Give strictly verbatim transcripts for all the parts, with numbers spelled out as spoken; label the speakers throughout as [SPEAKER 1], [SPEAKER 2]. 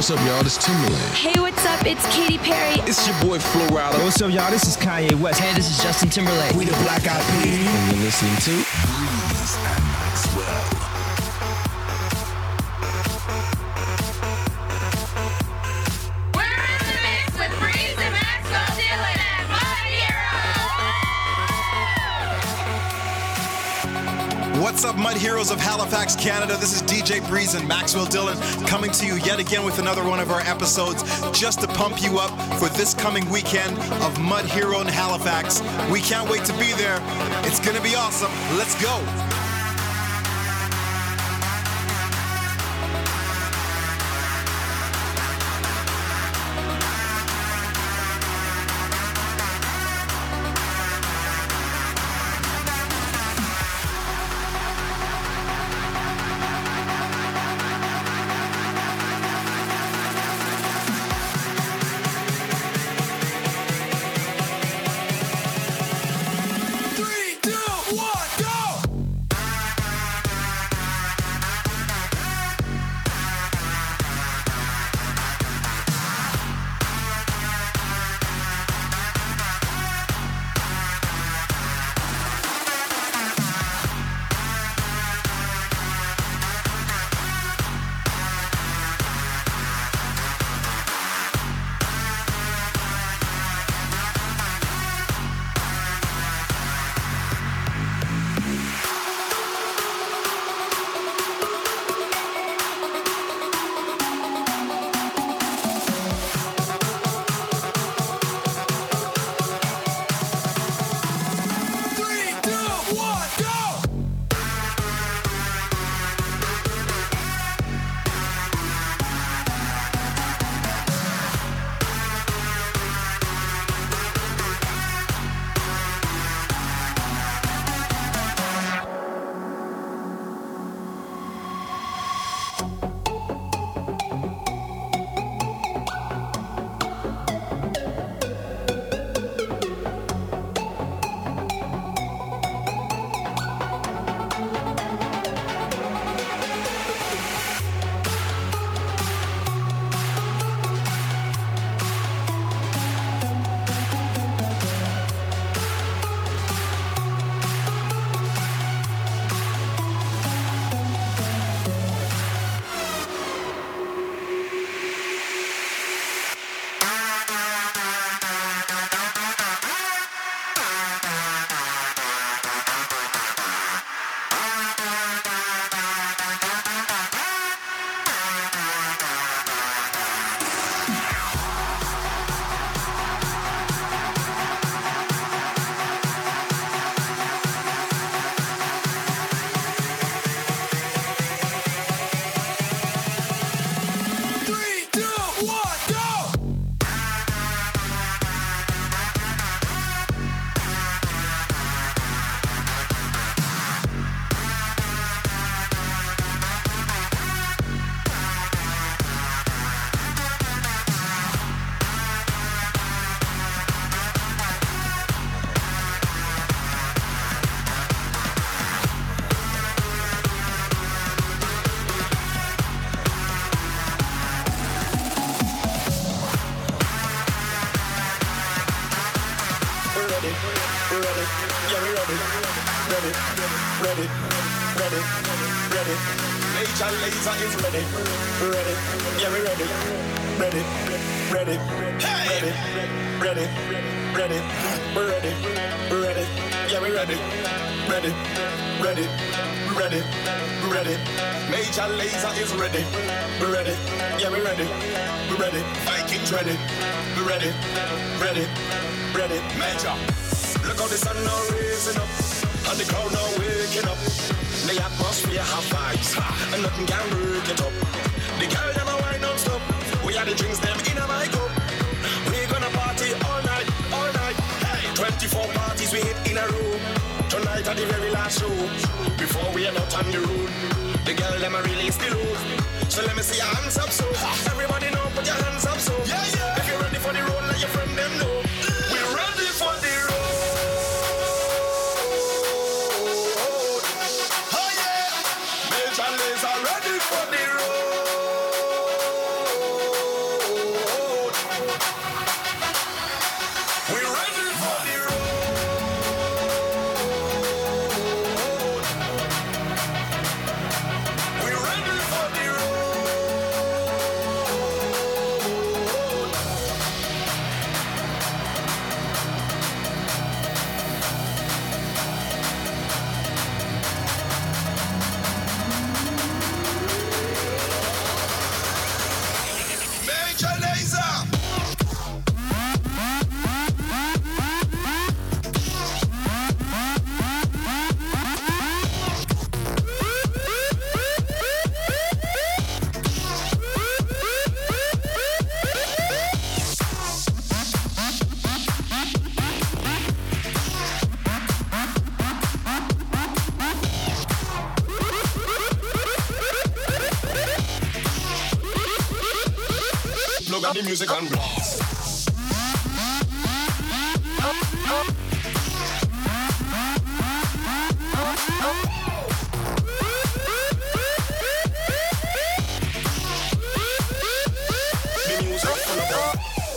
[SPEAKER 1] What's up, y'all? This is Timberlake.
[SPEAKER 2] Hey, what's up? It's Katy Perry.
[SPEAKER 1] It's your boy Flo Rida.
[SPEAKER 3] Hey, what's up, y'all? This is Kanye West.
[SPEAKER 4] Hey, this is Justin Timberlake.
[SPEAKER 5] We the Black Eyed Peas.
[SPEAKER 1] And you're listening to
[SPEAKER 5] Breeze and Maxwell.
[SPEAKER 6] What's up, Mud Heroes of Halifax, Canada? This is D J Breeze and Maxwell Dillon coming to you yet again with another one of our episodes just to pump you up for this coming weekend of Mud Hero in Halifax. We can't wait to be there. It's going to be awesome. Let's go.
[SPEAKER 5] got the music on blast. The music full of love.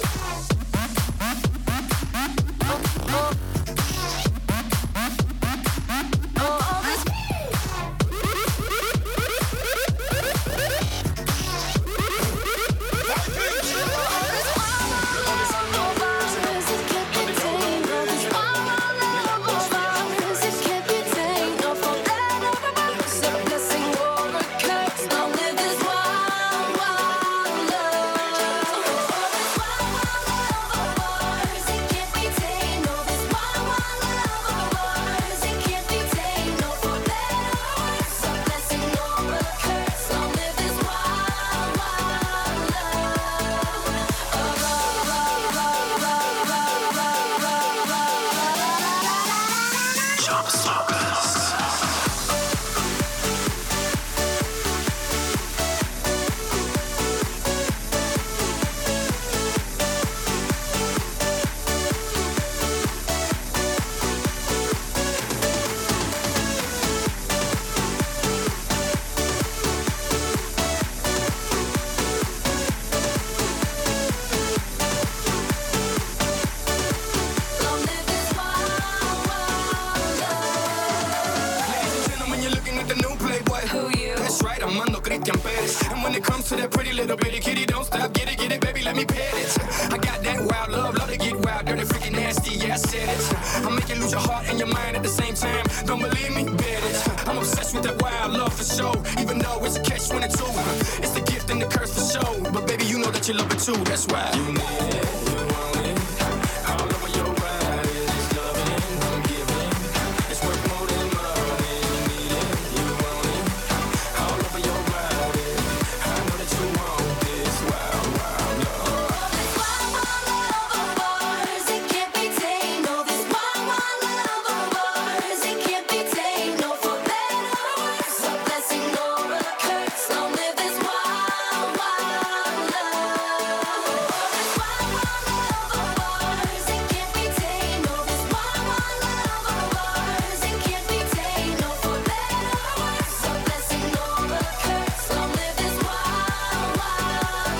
[SPEAKER 5] And when it comes to that pretty little bitty kitty, don't stop, get it, get it, baby, let me pet it. I got that wild love, love to get wild, dirty, freaking nasty, yeah, I said it. I make you lose your heart and your mind at the same time. Don't believe me? Bet it. I'm obsessed with that wild love for sure, even though it's a catch twenty-two. It's the gift and the curse for sure, but baby, you know that you love it too, that's why. You need it, you want it, all over your body, it's loving, I'm giving. It's worth more than money, you need it, you want it, all over your body. I know that you want this wild, wild love.
[SPEAKER 2] This wild, wild love of ours, it can't be tamed. No, this wild, wild love of ours, it can't be tamed. No, for better or worse, a blessing or a curse. Long live this wild, wild love. This wild, wild love of ours, it can't be tamed. No, this wild, wild love of ours, it can't be tamed. No, for better or worse, a blessing or a curse. Long live this wild, wild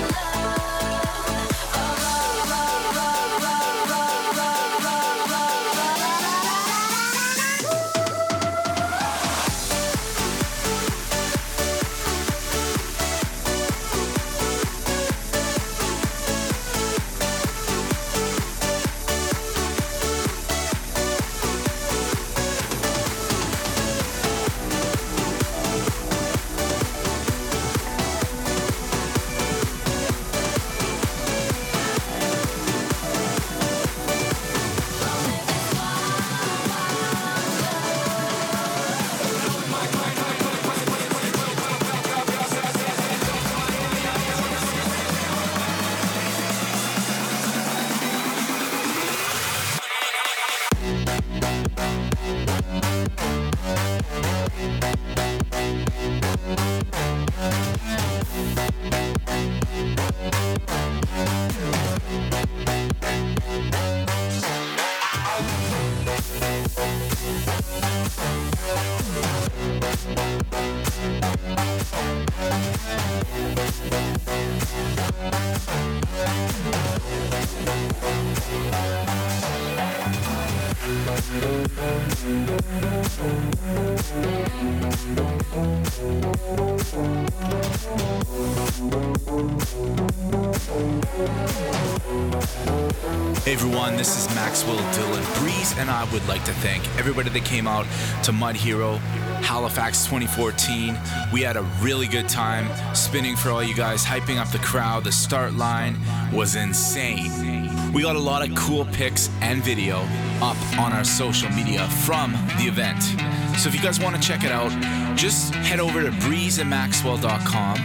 [SPEAKER 3] Hey everyone, this is Maxwell Dillon. Breeze and I would like to thank everybody that came out to Mud Hero Halifax twenty fourteen. We had a really good time spinning for all you guys, hyping up the crowd. The start line was insane. We got a lot of cool pics and video up on our social media from the event. So if you guys want to check it out, just head over to breeze and maxwell dot com.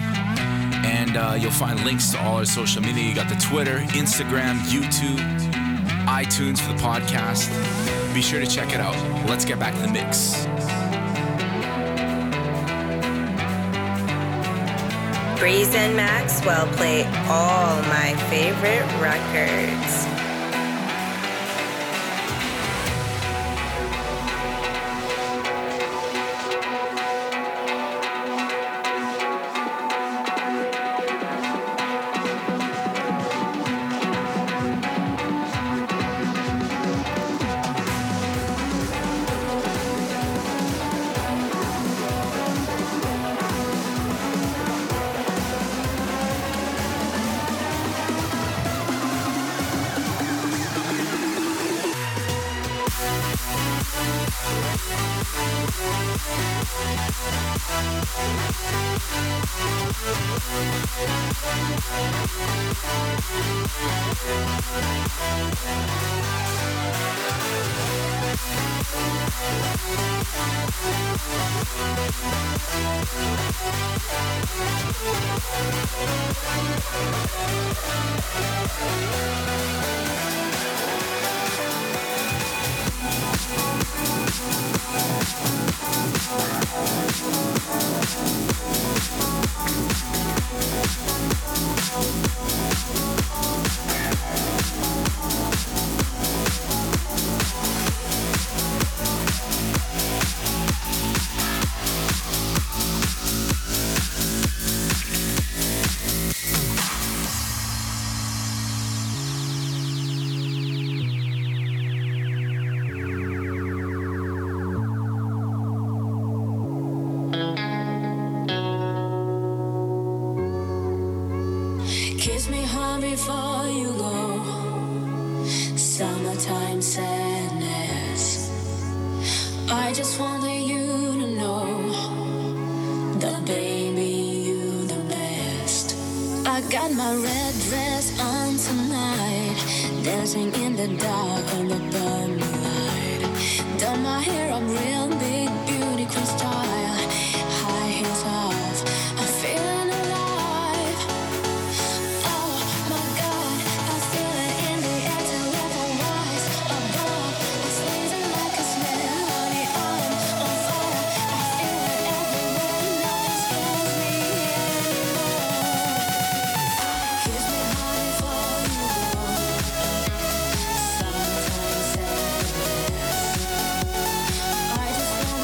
[SPEAKER 3] And uh, you'll find links to all our social media. You got the Twitter, Instagram, YouTube, iTunes for the podcast. Be sure to check it out. Let's get back to the mix.
[SPEAKER 4] Breeze and Maxwell play all my favorite records.
[SPEAKER 2] Kiss me hard before you go. Summertime sadness. I just wanted you to know that baby you the best. I got my red dress on tonight, dancing in the dark under the moonlight. Done my hair up real big, beauty queen style, high heels off. I'm feeling alive. Oh my God, I feel it in the air till I rise above. It's blazing like a smell, honey. I'm on fire. I feel it everywhere. Nothing scares me anymore. Kiss me hard before you go. Sometimes sadness. I just want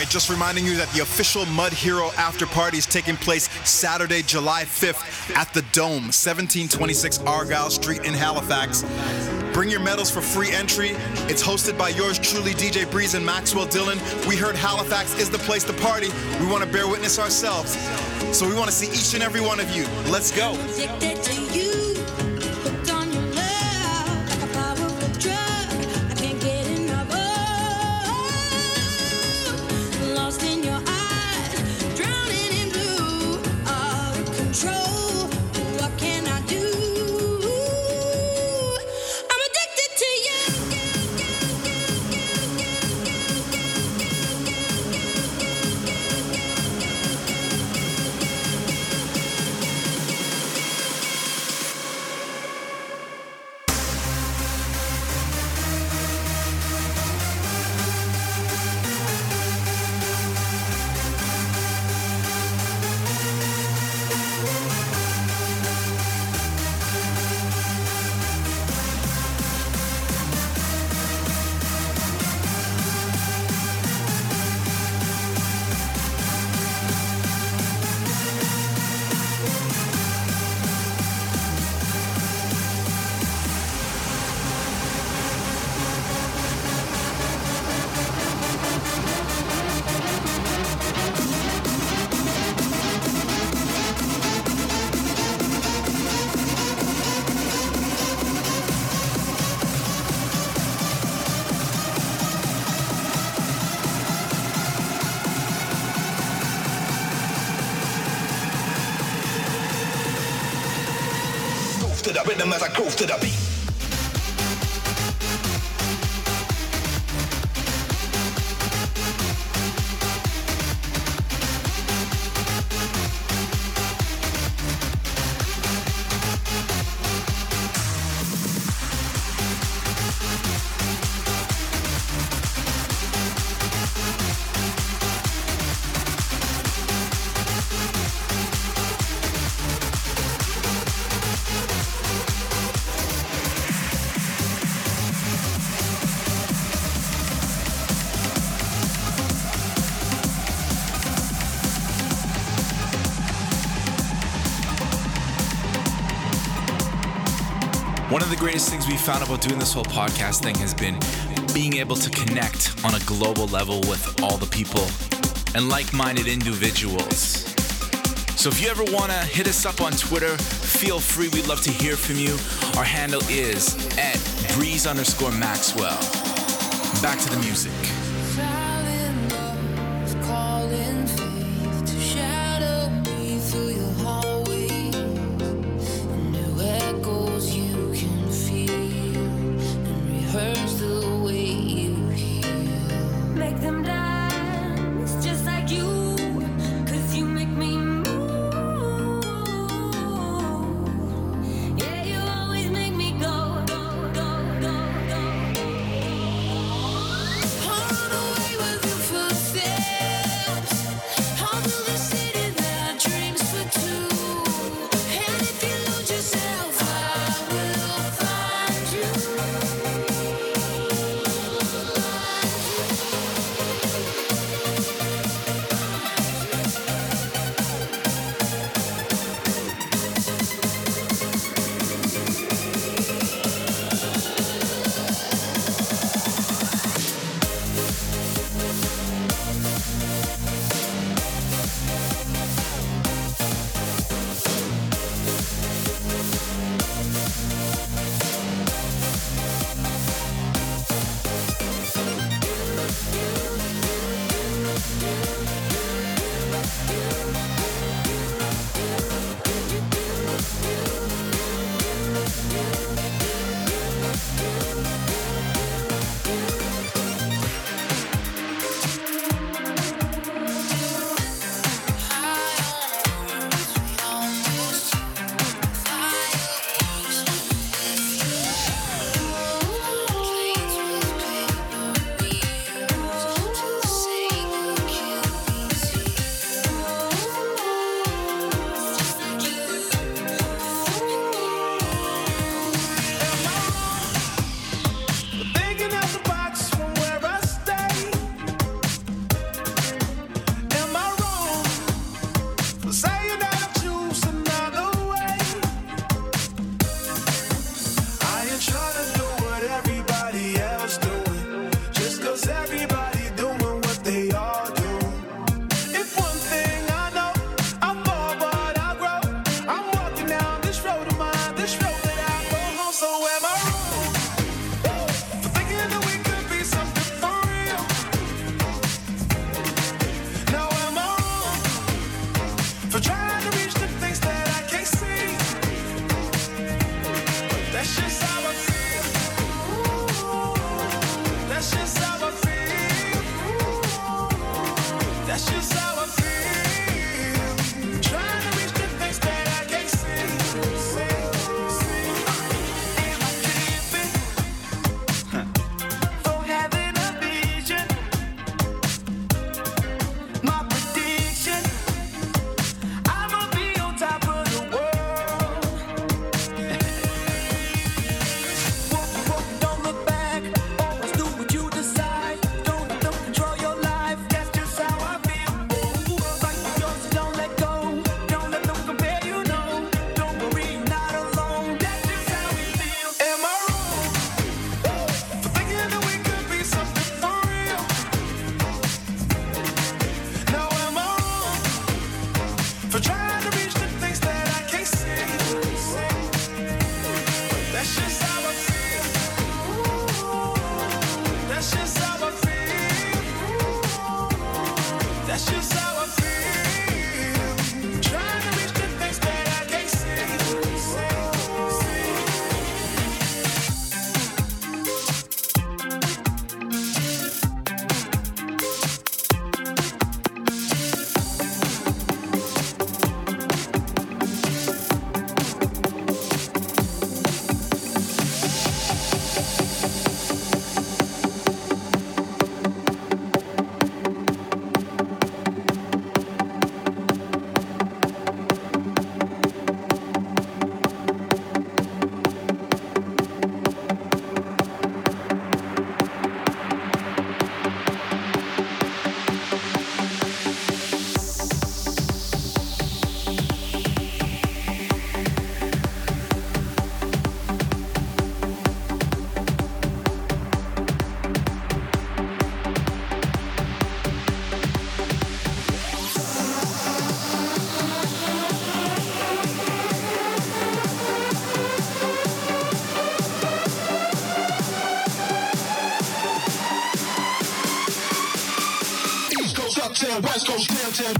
[SPEAKER 6] right, just reminding you that the official Mud Hero after party is taking place Saturday, July fifth at the Dome, seventeen twenty-six Argyle Street in Halifax. Bring your medals for free entry. It's hosted by yours truly, D J Breeze and Maxwell Dillon. We heard Halifax is the place to party. We want to bear witness ourselves. So we want to see each and every one of you. Let's go.
[SPEAKER 2] Addicted to you, hooked on your love, like a powerful drug. I can't get enough of. Lost in your eyes, drowning in blue, out of control. What can I do? I'm addicted to
[SPEAKER 7] to the rhythm as I groove to the beat.
[SPEAKER 3] One of the greatest things we found about doing this whole podcast thing has been being able to connect on a global level with all the people and like-minded individuals. So if you ever want to hit us up on Twitter, feel free. We'd love to hear from you. Our handle is at Breeze underscore Maxwell. Back to the music.
[SPEAKER 2] silent love, calling faith to shadow me through your hallways. And new echoes you can feel and rehearse the way you heal. Make them dance just like you, 'cause you make me move. Yeah, you always make me go, go, go, go, go.
[SPEAKER 7] downtown, West Coast downtown.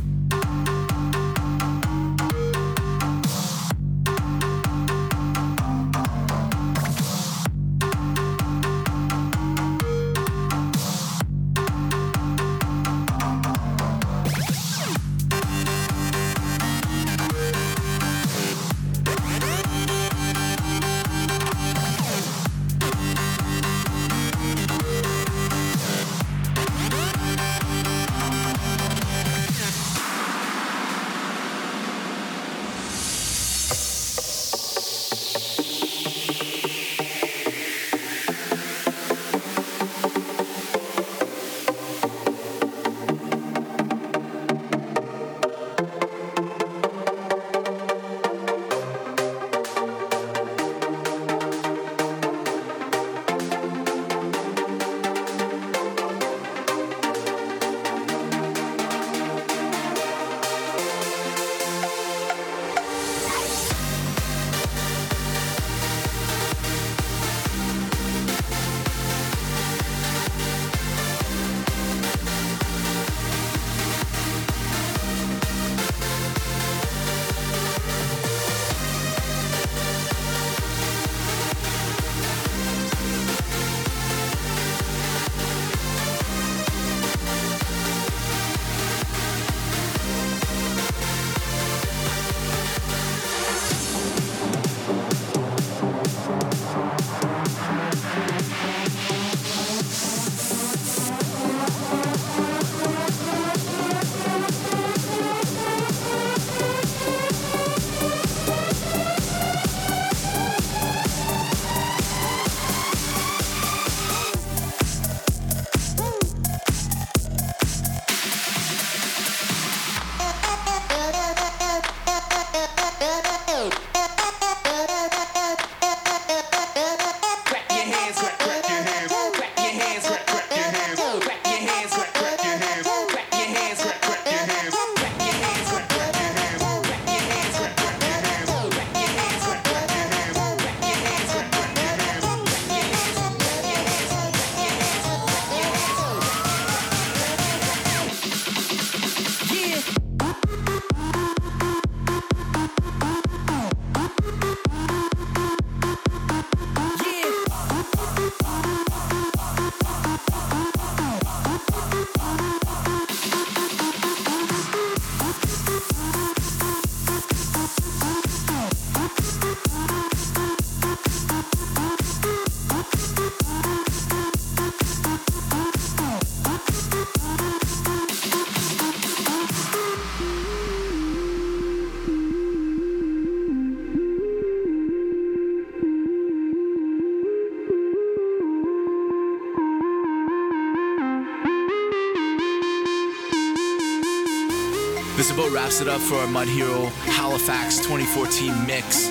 [SPEAKER 3] This about wraps it up for our Mud Hero Halifax twenty fourteen mix.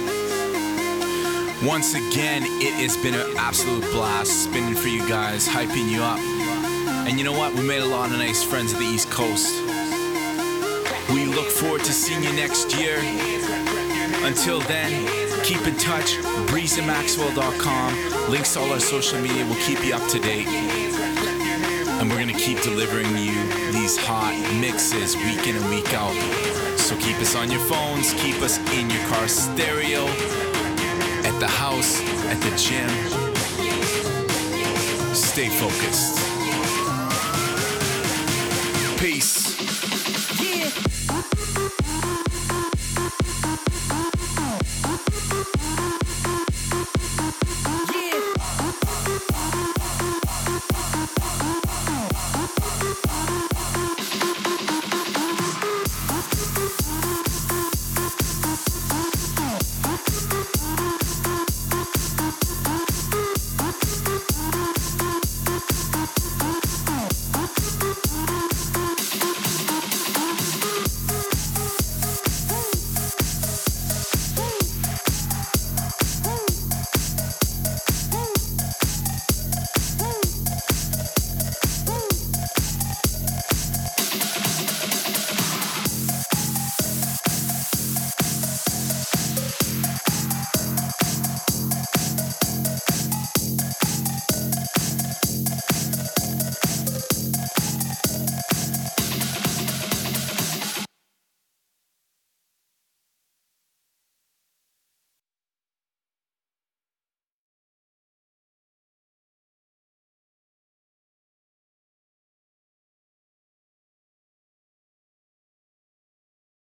[SPEAKER 3] Once again, it has been an absolute blast spinning for you guys, hyping you up. And you know what? We made a lot of nice friends at the East Coast. We look forward to seeing you next year. Until then, keep in touch, breeze and maxwell dot com. Links to all our social media will keep you up to date. And we're gonna keep delivering you these hot mixes week in and week out. So keep us on your phones, keep us in your car stereo, at the house, at the gym. Stay focused. Peace.